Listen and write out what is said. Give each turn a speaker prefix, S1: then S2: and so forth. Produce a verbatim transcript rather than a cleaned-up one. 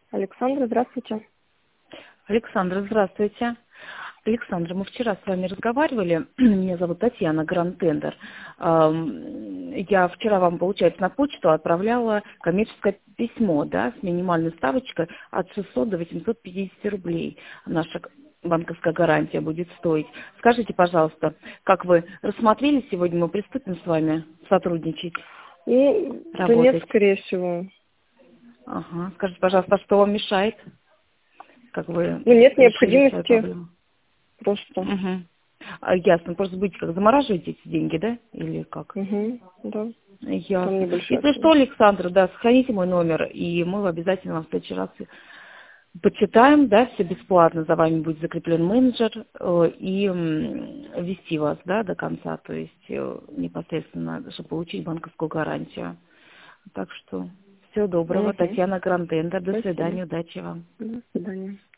S1: Александра, здравствуйте.
S2: Александра, здравствуйте. Александра, мы вчера с вами разговаривали. Меня зовут Татьяна, Гранд Тендер. Я вчера вам, получается, на почту отправляла коммерческое письмо, да, с минимальной ставочкой от шестисот до восьмисот пятидесяти рублей. Наша банковская гарантия будет стоить. Скажите, пожалуйста, как вы рассмотрели сегодня, мы приступим с вами сотрудничать,
S1: Ну, да
S2: работать?
S1: нет, скорее всего.
S2: Ага. Скажите, пожалуйста, а что вам мешает? Как вы
S1: Ну, нет
S2: решили свою
S1: необходимости
S2: проблему?
S1: просто.
S2: Угу. А, ясно. Просто будете как замораживать эти деньги, да? Или как?
S1: Угу, да. Там
S2: Ясно.
S1: небольшая
S2: Если что,
S1: сумма.
S2: Александра, да, сохраните мой номер, и мы обязательно вам в следующий раз почитаем, да, все бесплатно, за вами будет закреплен менеджер, э, и м, вести вас, да, до конца, то есть э, непосредственно, чтобы получить банковскую гарантию. Так что всего доброго.
S1: Угу.
S2: Татьяна Гранд Тендер. До
S1: Спасибо.
S2: свидания, удачи вам.
S1: До свидания.